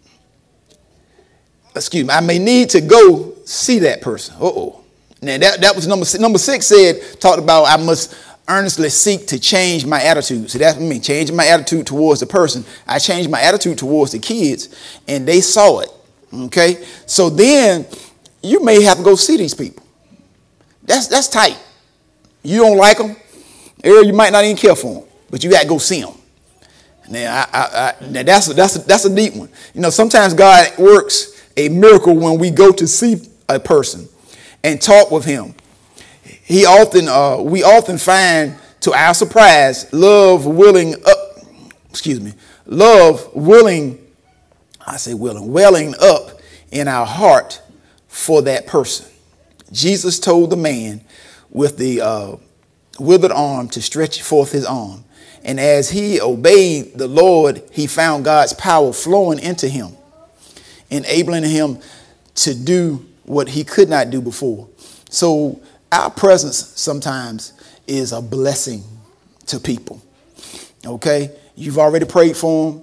Excuse me. I may need to go see that person. Uh oh. Now that that was number six. Number six said talked about I must earnestly seek to change my attitude. So that's me, changing my attitude towards the person. I changed my attitude towards the kids, and they saw it. Okay, so then you may have to go see these people. That's that's tight. You don't like them, or you might not even care for them, but you got to go see them. Now, I, I, I, now that's a, that's a, that's a deep one. You know, sometimes God works a miracle when we go to see a person and talk with him. He often, uh, we often find, to our surprise, love willing up, excuse me, love willing, I say willing, welling up in our heart for that person. Jesus told the man with the uh, withered arm to stretch forth his arm. And as he obeyed the Lord, he found God's power flowing into him, enabling him to do what he could not do before. So our presence sometimes is a blessing to people. Okay? You've already prayed for them.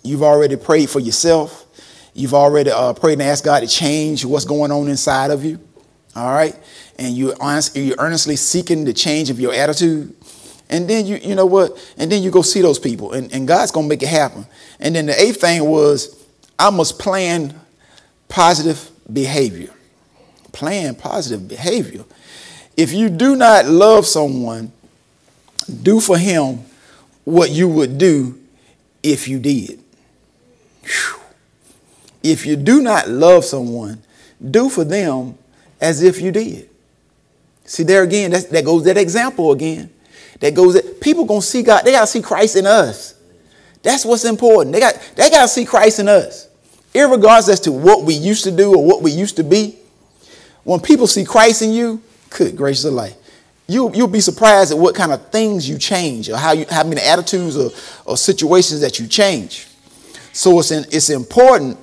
You've already prayed for yourself. You've already uh, prayed and asked God to change what's going on inside of you. All right. And you're, honest, you're earnestly seeking the change of your attitude. And then you, you know what? And then you go see those people, and, and God's going to make it happen. And then the eighth thing was, I must plan positive behavior. Plan positive behavior. If you do not love someone, do for him what you would do if you did. Whew. If you do not love someone, do for them as if you did. See, there again, that's, that goes that example again. That goes that people gonna see God. They gotta see Christ in us. That's what's important. They got they gotta see Christ in us, irregardless as to what we used to do or what we used to be. When people see Christ in you, good gracious of life, you you'll be surprised at what kind of things you change, or how you how many attitudes or, or situations that you change. So it's in, it's important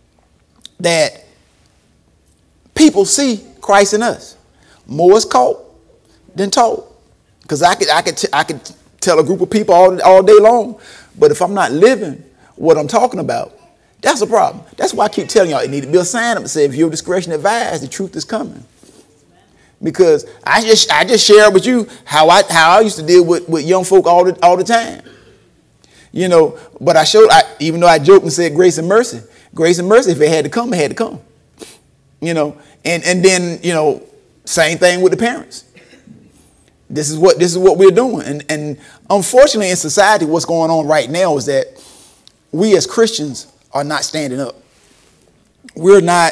that people see Christ in us. More is caught than told. Because I could I could t- I could tell a group of people all, all day long, but if I'm not living what I'm talking about, that's a problem. That's why I keep telling y'all, it need to be a sign up that says, if your discretion advised, the truth is coming. Because I just I just share with you how I how I used to deal with, with young folk all the all the time. You know, but I showed I, even though I joked and said grace and mercy, grace and mercy, if it had to come, it had to come. You know, and and then, you know, same thing with the parents. This is what this is what we're doing. And, and unfortunately in society, what's going on right now is that we as Christians are not standing up. We're not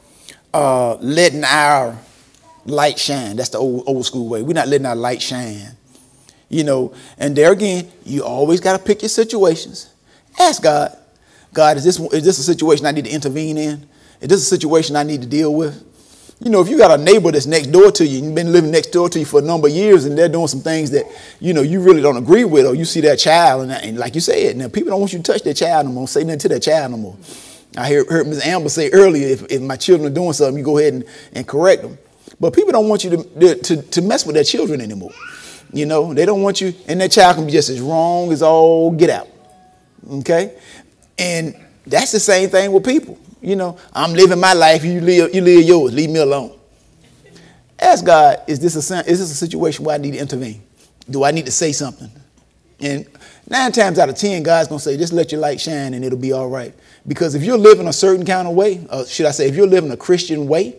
uh, letting our light shine. That's the old old school way. We're not letting our light shine. You know, and there again, you always got to pick your situations. Ask God, God, is this is this a situation I need to intervene in? Is this a situation I need to deal with? You know, if you got a neighbor that's next door to you, and you've been living next door to you for a number of years, and they're doing some things that, you know, you really don't agree with, or you see that child, and, and like you said, now people don't want you to touch their child no more, say nothing to that child no more. I heard, heard Miz Amber say earlier, if, if my children are doing something, you go ahead and, and correct them. But people don't want you to, to, to mess with their children anymore. You know, they don't want you, and that child can be just as wrong as all get out. Okay? And that's the same thing with people. You know, I'm living my life, you live, you live yours, leave me alone. Ask God, is this a is this a situation where I need to intervene? Do I need to say something? And nine times out of ten, God's going to say, just let your light shine and it'll be all right. Because if you're living a certain kind of way, or should I say, if you're living a Christian way,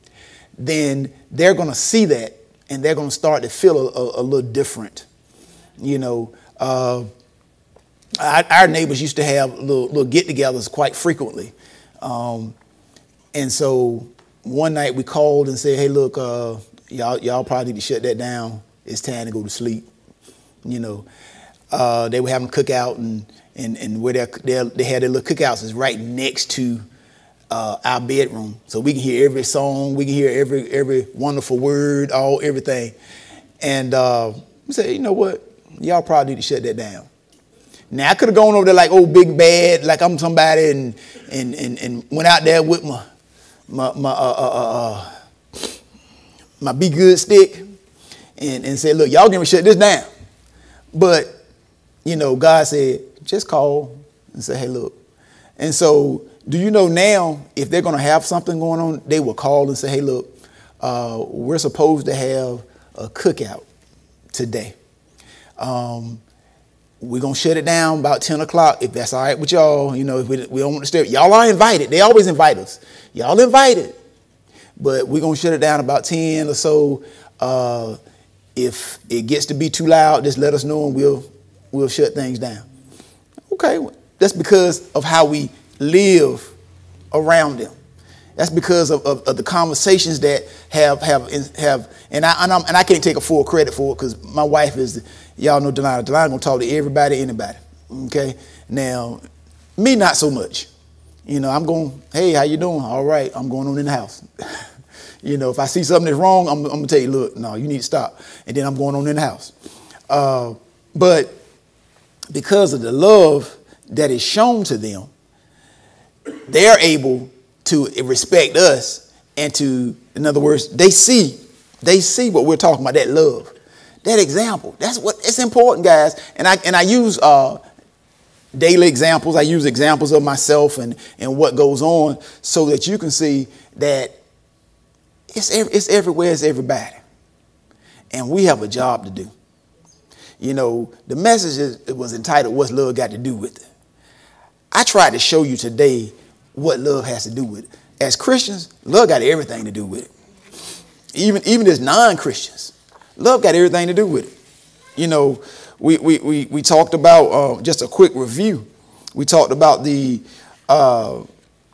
then they're going to see that and they're going to start to feel a, a, a little different. You know, uh, our, our neighbors used to have little, little get-togethers quite frequently. Um, and so one night we called and said, hey, look, uh, y'all, y'all probably need to shut that down. It's time to go to sleep. You know, uh, they were having a cookout, and, and, and where they they had their little cookouts is right next to uh, our bedroom. So we can hear every song. We can hear every, every wonderful word, all everything. And uh, we said, you know what? Y'all probably need to shut that down. Now, I could have gone over there like, oh, big bad, like I'm somebody, and and and, and went out there with my my my uh, uh, uh, my be good stick and, and said, look, y'all gonna shut this down. But, you know, God said, just call and say, hey, look. And so do you know now, if they're going to have something going on, they will call and say, hey, look, uh, we're supposed to have a cookout today. Um, We're going to shut it down about ten o'clock, if that's all right with y'all. You know, if we, we don't want to disturb. Y'all are invited. They always invite us. Y'all invited. But we're going to shut it down about ten or so. Uh, if it gets to be too loud, just let us know and we'll we'll shut things down. Okay, that's because of how we live around them. That's because of, of, of the conversations that have have have, and I and, I'm, and I can't take a full credit for it because my wife is, y'all know Delana. Delana gonna talk to everybody, anybody. Okay, now me not so much. You know, I'm going, hey, how you doing? All right, I'm going on in the house. You know, if I see something that's wrong, I'm, I'm gonna tell you, look, no, you need to stop, and then I'm going on in the house. Uh, but because of the love that is shown to them, they're able to respect us and to, in other words, they see, they see what we're talking about, that love, that example. That's what, it's important, guys. And I, and I use, uh, daily examples. I use examples of myself and, and what goes on so that you can see that it's, it's everywhere, it's everybody. And we have a job to do. You know, the message is, it was entitled, What's Love Got to Do with It? I tried to show you today what love has to do with it. As Christians, love got everything to do with it. Even, even as non-Christians, love got everything to do with it. You know, we, we, we, we talked about, uh, just a quick review, we talked about the, uh,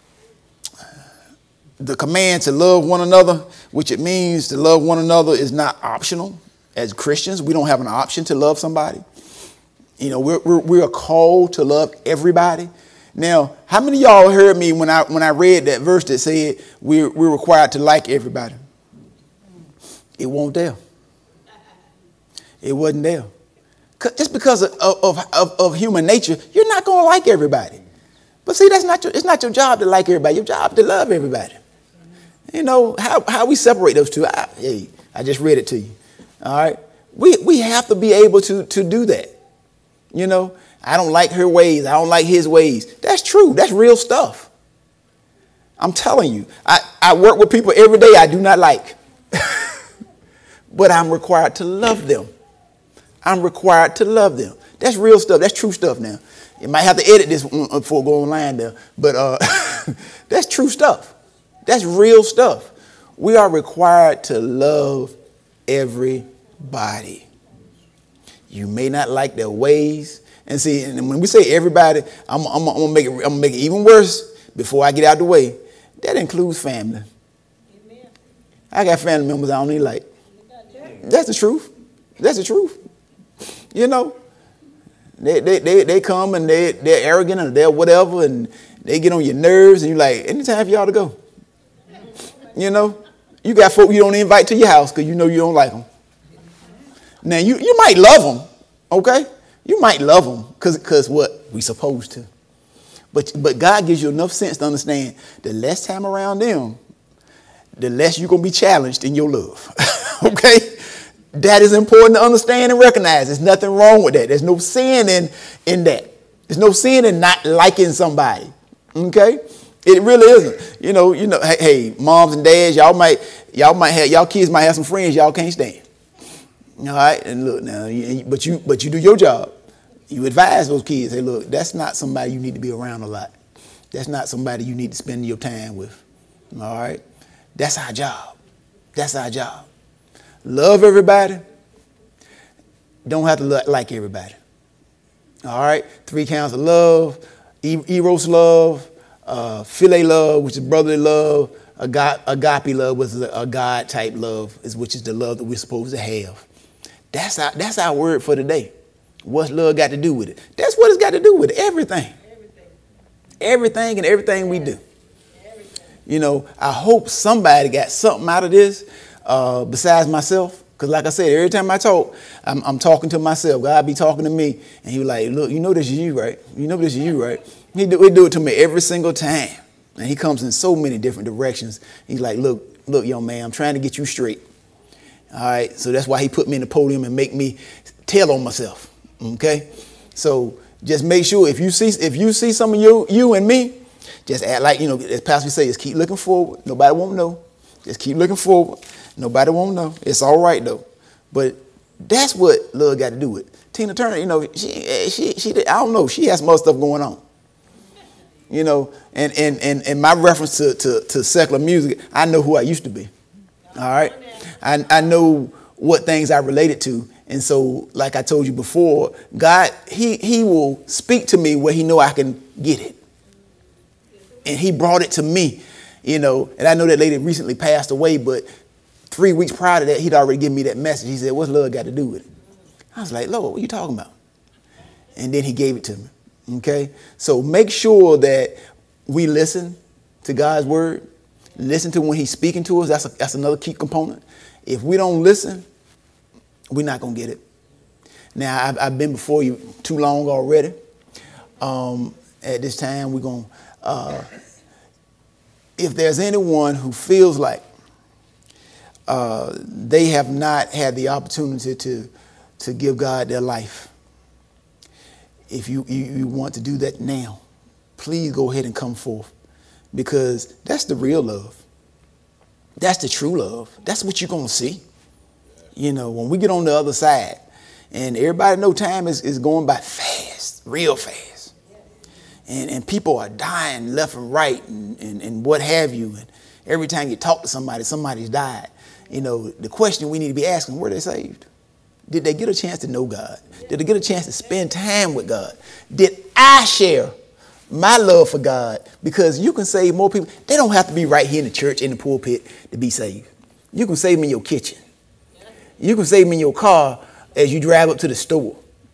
the command to love one another, which it means to love one another is not optional. As Christians, we don't have an option to love somebody. You know, we're, we're, we're called to love everybody. Now, how many of y'all heard me when I when I read that verse that said we're, we're required to like everybody? It wasn't there. It wasn't there. Just because of, of, of, of human nature, you're not going to like everybody. But see, that's not your, it's not your job to like everybody. Your job to love everybody. You know, how, how we separate those two. I, hey, I just read it to you. All right. We, we have to be able to, to do that. You know, I don't like her ways. I don't like his ways. That's true. That's real stuff. I'm telling you, I, I work with people every day I do not like, but I'm required to love them. I'm required to love them. That's real stuff. That's true stuff now. You might have to edit this before going online there, but uh, that's true stuff. That's real stuff. We are required to love everybody. You may not like their ways. And see, and when we say everybody, I'm, I'm, I'm gonna make it. I'm gonna make it even worse before I get out the way. That includes family. Amen. I got family members I don't even like. That's the truth. That's the truth. You know, they they they, they come and they they're arrogant and they're whatever, and they get on your nerves, and you're like, anytime for y'all to go. You know, you got folk you don't invite to your house because you know you don't like them. Now you you might love them, okay? You might love them because because what we supposed to, but but God gives you enough sense to understand the less time around them, the less you're gonna be challenged in your love. Okay, that is important to understand and recognize. There's nothing wrong with that. There's no sin in in that. There's no sin in not liking somebody. Okay, it really isn't. You know, you know. Hey, hey moms and dads, y'all might y'all might have y'all kids might have some friends y'all can't stand. All right, and look now, but you but you do your job. You advise those kids, hey, look, that's not somebody you need to be around a lot. That's not somebody you need to spend your time with. All right, that's our job. That's our job. Love everybody. Don't have to lo- like everybody. All right, three kinds of love: e- eros love, uh, philia love, which is brotherly love, agape, agape love, which is a, a God type love, is which is the love that we're supposed to have. That's our, that's our word for today. What's love got to do with it? That's what it's got to do with it. Everything. Everything. Everything and everything we do. Everything. You know, I hope somebody got something out of this uh, besides myself. Because like I said, every time I talk, I'm, I'm talking to myself. God be talking to me. And he was like, look, you know this is you, right? You know this is you, right? He do, he do it to me every single time. And he comes in so many different directions. He's like, look, look, young man, I'm trying to get you straight. All right. So that's why he put me in the podium and make me tell on myself. Okay. So just make sure if you see if you see some of you you and me, just act like, you know, as Pastor say, just keep looking forward. Nobody won't know. Just keep looking forward. Nobody won't know. It's all right though. But that's what love got to do with Tina Turner. You know, she she she I don't know. She has some other stuff going on. You know, and and and, and my reference to, to to secular music, I know who I used to be. All right. I, I know what things I related to. And so, like I told you before, God, he, he will speak to me where he know I can get it. And he brought it to me, you know, and I know that lady recently passed away, but three weeks prior to that, he'd already given me that message. He said, what's love got to do with it? I was like, Lord, what are you talking about? And then he gave it to me. Okay. So make sure that we listen to God's word. Listen to when he's speaking to us. That's a, that's another key component. If we don't listen, we're not going to get it. Now, I've, I've been before you too long already. Um, at this time, we're going to, uh, if there's anyone who feels like uh, they have not had the opportunity to, to give God their life, if you, you, you want to do that now, please go ahead and come forth, because that's the real love. That's the true love. That's what you're going to see. You know, when we get on the other side, and everybody know time is, is going by fast, real fast. And, and people are dying left and right and, and, and what have you. And every time you talk to somebody, somebody's died. You know, the question we need to be asking, were they saved? Did they get a chance to know God? Did they get a chance to spend time with God? Did I share my love for God? Because you can save more people. They don't have to be right here in the church, in the pulpit, to be saved. You can save them in your kitchen. You can save them in your car as you drive up to the store.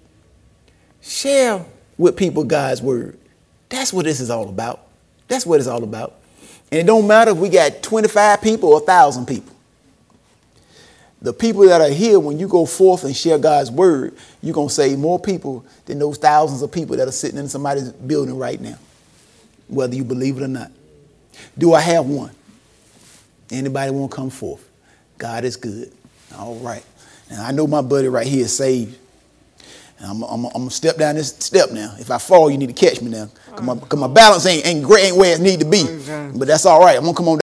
Share with people God's word. That's what this is all about. That's what it's all about. And it don't matter if we got twenty-five people or one thousand people. The people that are here, when you go forth and share God's word, you're going to save more people than those thousands of people that are sitting in somebody's building right now, whether you believe it or not. Do I have one? Anybody want to come forth? God is good. All right. Now, I know my buddy right here is saved. And I'm, I'm, I'm going to step down this step now. If I fall, you need to catch me now. Because my, my balance ain't, ain't great, ain't where it need to be. But that's all right. I'm going to come on down.